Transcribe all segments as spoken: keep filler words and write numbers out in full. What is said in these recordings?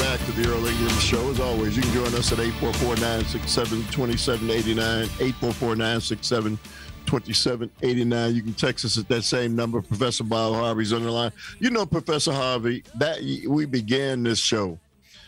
back to the Earl England Show. As always, you can join us at eight four four, nine six seven, two seven eight nine, eight four four, nine six seven, two seven eight nine. You can text us at that same number. Professor Bob Harvey's on the line. You know, Professor Harvey, that we began this show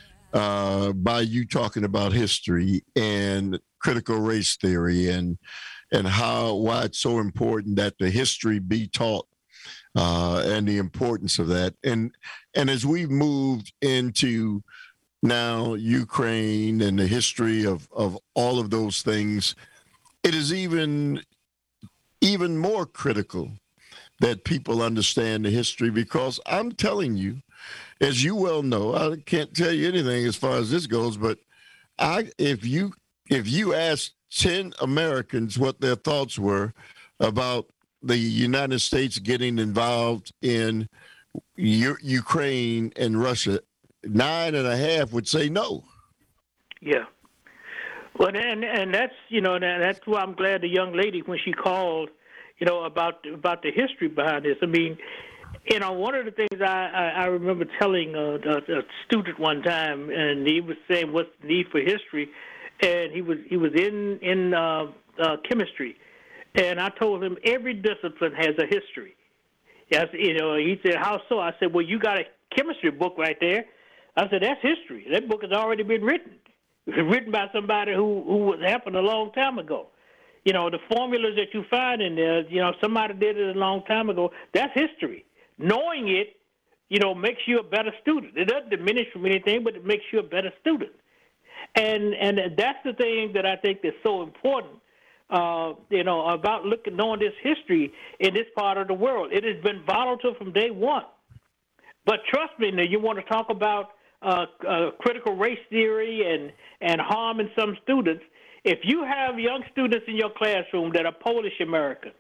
uh, by you talking about history and critical race theory and and how why it's so important that the history be taught. Uh, and the importance of that. And and as we've moved into now Ukraine and the history of, of all of those things, it is even even more critical that people understand the history, because I'm telling you, as you well know, I can't tell you anything as far as this goes, but I if you if you ask ten Americans what their thoughts were about the United States getting involved in U- Ukraine and Russia, nine and a half would say no. Yeah. Well, and and that's you know that's why I'm glad the young lady, when she called, you know about about the history behind this. I mean, you know, one of the things I I, I remember telling a, a, a student one time, and he was saying, "What's the need for history?" And he was he was in in uh, uh, chemistry. And I told him every discipline has a history. Yes, you know, he said, "How so?" I said, "Well, you got a chemistry book right there." I said, "That's history. That book has already been written. It was written by somebody who who was happened a long time ago. You know, the formulas that you find in there, you know, somebody did it a long time ago. That's history. Knowing it, you know, makes you a better student. It doesn't diminish from anything, but it makes you a better student. And and that's the thing that I think is so important. Uh, you know, about looking, knowing this history in this part of the world. It has been volatile from day one. But trust me, now you want to talk about uh, uh, critical race theory and, and harming some students. If you have young students in your classroom that are Polish American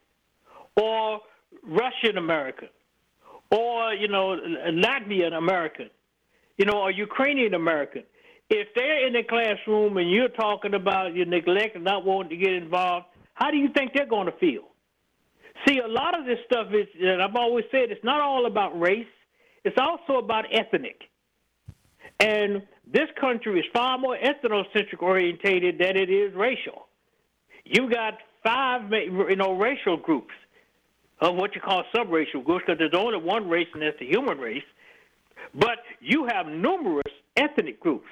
or Russian American or, you know, Latvian American, you know, or Ukrainian American, if they're in the classroom and you're talking about your neglect and not wanting to get involved, how do you think they're going to feel? See, a lot of this stuff is, and I've always said, it's not all about race. It's also about ethnic. And this country is far more ethnocentric orientated than it is racial. You got five, you know, racial groups, of what you call subracial groups, because there's only one race, and that's the human race. But you have numerous ethnic groups.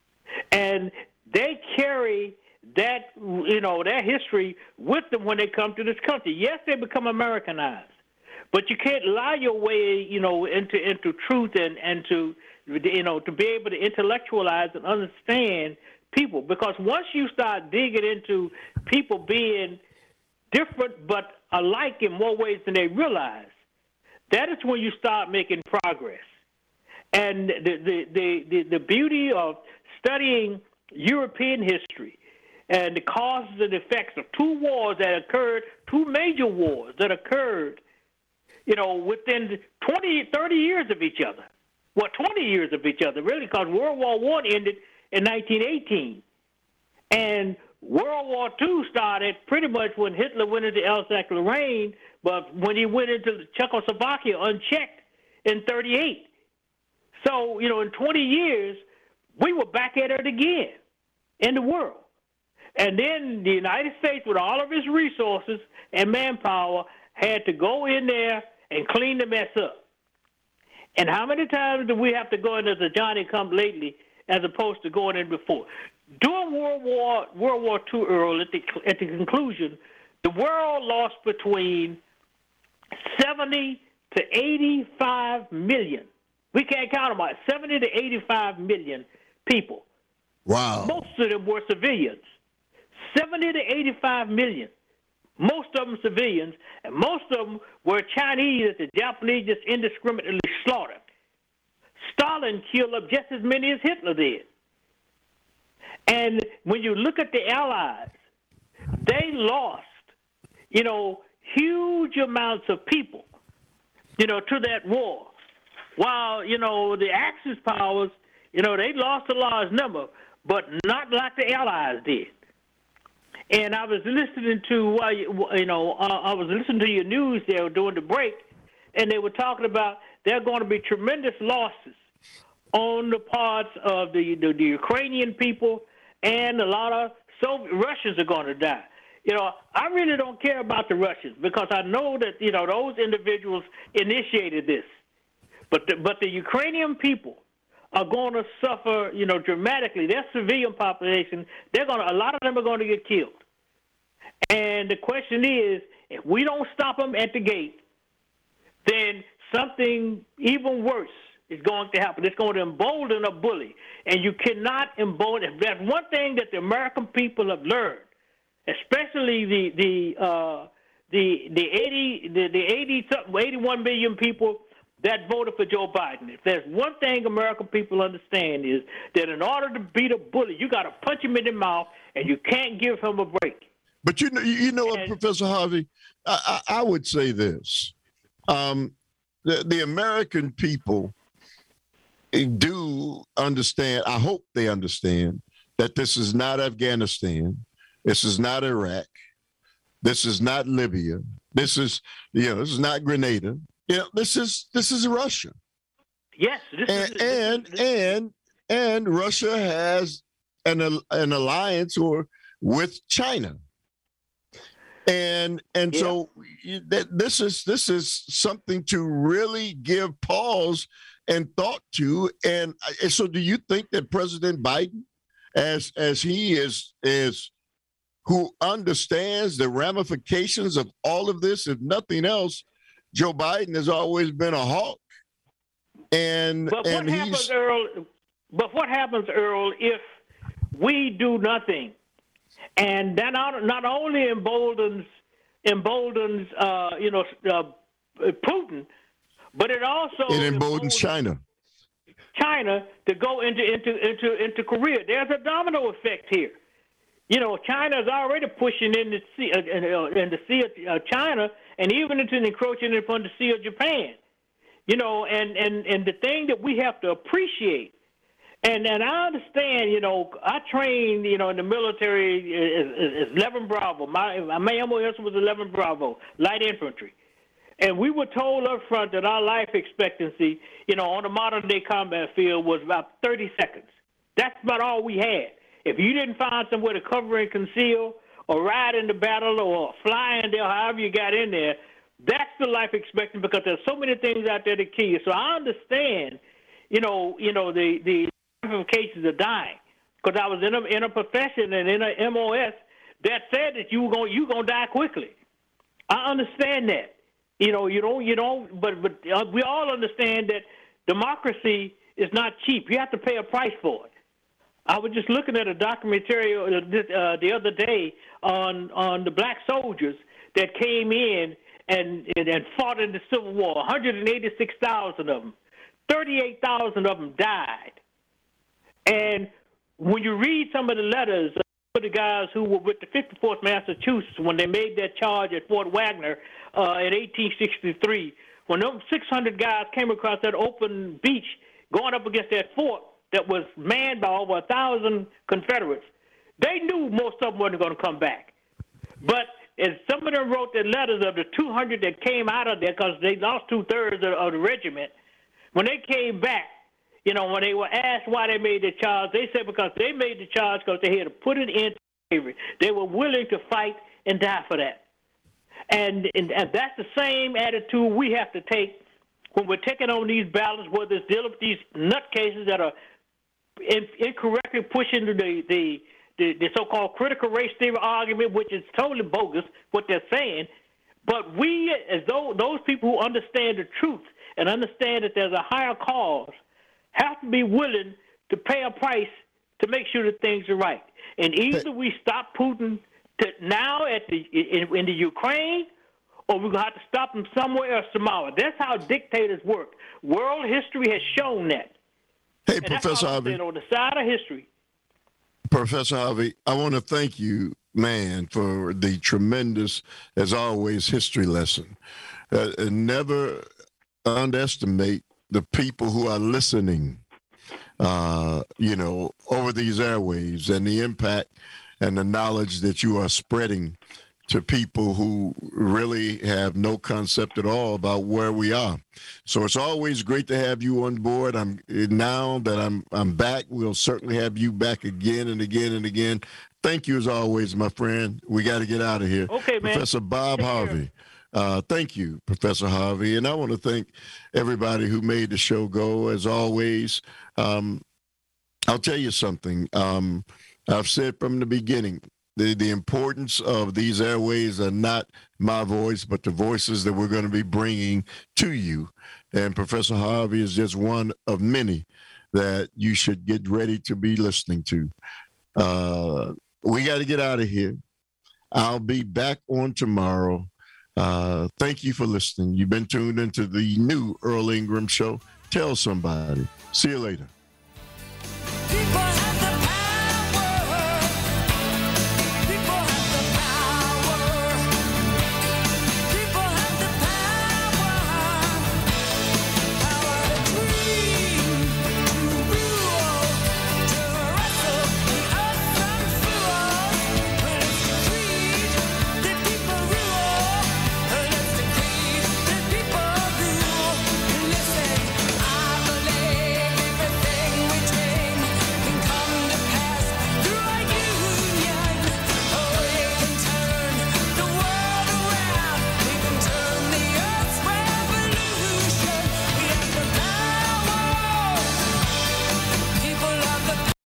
And they carry that, you know, that history with them when they come to this country. Yes, they become Americanized, but you can't lie your way, you know, into into truth and, and to, you know, to be able to intellectualize and understand people. Because once you start digging into people being different but alike in more ways than they realize, that is when you start making progress. And the the the, the, the beauty of studying European history and the causes and effects of two wars that occurred, two major wars that occurred, you know, within twenty, thirty years of each other. Well, twenty years of each other, really, because World War One ended in nineteen eighteen. And World War Two started pretty much when Hitler went into Alsace-Lorraine, but when he went into Czechoslovakia unchecked in thirty-eight. So, you know, in twenty years, we were back at it again in the world. And then the United States, with all of its resources and manpower, had to go in there and clean the mess up. And how many times do we have to go in as a Johnny come lately as opposed to going in before? During World War World War Two, Earl, at the, at the conclusion, the world lost between seventy to eighty-five million. We can't count them out. seventy to eighty-five million people. Wow. Most of them were civilians. seventy to eighty-five million. Most of them civilians, and most of them were Chinese that the Japanese just indiscriminately slaughtered. Stalin killed up just as many as Hitler did. And when you look at the Allies, they lost, you know, huge amounts of people, you know, to that war. While, you know, the Axis powers, you know, they lost a large number, but not like the Allies did. And I was listening to, uh, you know, uh, I was listening to your news there during the break, and they were talking about there are going to be tremendous losses on the parts of the, the, the Ukrainian people, and a lot of Soviet Russians are going to die. You know, I really don't care about the Russians because I know that, you know, those individuals initiated this. But the, but the Ukrainian people are going to suffer, you know, dramatically. Their civilian population, they're going to, a lot of them are going to get killed. And the question is, if we don't stop them at the gate, then something even worse is going to happen. It's going to embolden a bully. And you cannot embolden. That's one thing that the American people have learned, especially the the uh, the the eighty the, the eighty eighty-one million people that voted for Joe Biden. If there's one thing American people understand is that in order to beat a bully, you got to punch him in the mouth, and you can't give him a break. But you know, you know what, and, Professor Harvey, I, I, I would say this: um, the the American people do understand. I hope they understand that this is not Afghanistan, this is not Iraq, this is not Libya, this is you know, this is not Grenada. You know, this is this is Russia. Yes, this and is, and, this, and and Russia has an an alliance or with China. And and yeah. so this is this is something to really give pause and thought to. And so, do you think that President Biden, as as he is is who understands the ramifications of all of this, if nothing else, Joe Biden has always been a hawk. And but and what he's, happens, Earl? But what happens, Earl, if we do nothing? And that not, not only emboldens emboldens uh, you know uh, Putin, but it also it emboldens China. China to go into into into into Korea. There's a domino effect here. You know, China is already pushing in the sea, uh, in the sea of uh, China, and even into encroaching upon the sea of Japan. You know, and, and, and the thing that we have to appreciate. And and I understand, you know, I trained, you know, in the military as eleven Bravo. My my M O S was eleven Bravo, light infantry. And we were told up front that our life expectancy, you know, on the modern day combat field was about thirty seconds. That's about all we had. If you didn't find somewhere to cover and conceal or ride in the battle or fly in there, however you got in there, that's the life expectancy because there's so many things out there to kill you. So I understand, you know, you know, the, the ramifications of dying, because I was in a in a profession and in a M O S that said that you were going you gonna die quickly. I understand that, you know, you don't you don't, but but uh, we all understand that democracy is not cheap. You have to pay a price for it. I was just looking at a documentary uh, uh, the other day on on the black soldiers that came in and and, and fought in the Civil War. one hundred eighty-six thousand of them, thirty-eight thousand of them died. And when you read some of the letters of the guys who were with the fifty-fourth Massachusetts when they made that charge at Fort Wagner uh, in eighteen sixty-three, when those six hundred guys came across that open beach going up against that fort that was manned by over a thousand Confederates, they knew most of them weren't going to come back. But as some of them wrote their letters of the two hundred that came out of there because they lost two-thirds of, of the regiment, when they came back, you know, when they were asked why they made the charge, they said because they made the charge because they had to put it in slavery. They were willing to fight and die for that. And, and, and that's the same attitude we have to take when we're taking on these battles, whether it's dealing with these nutcases that are in, incorrectly pushing the, the, the, the so-called critical race theory argument, which is totally bogus, what they're saying. But we, as though those people who understand the truth and understand that there's a higher cause, have to be willing to pay a price to make sure that things are right. And either we stop Putin to now at the in, in the Ukraine, or we're going to have to stop him somewhere else tomorrow. That's how dictators work. World history has shown that. Hey, and Professor Harvey. On the side of history. Professor Harvey, I want to thank you, man, for the tremendous, as always, history lesson. Uh, and never underestimate the people who are listening, uh, you know, over these airwaves and the impact and the knowledge that you are spreading to people who really have no concept at all about where we are. So it's always great to have you on board. I'm now that I'm I'm back, we'll certainly have you back again and again and again. Thank you as always, my friend. We got to get out of here. Okay, man. Professor Bob Take Harvey. Uh, thank you, Professor Harvey. And I want to thank everybody who made the show go, as always. Um, I'll tell you something. Um, I've said from the beginning, the, the importance of these airways are not my voice, but the voices that we're going to be bringing to you. And Professor Harvey is just one of many that you should get ready to be listening to. Uh, we got to get out of here. I'll be back on tomorrow. Uh, thank you for listening. You've been tuned into the new Earl Ingram Show. Tell somebody. See you later.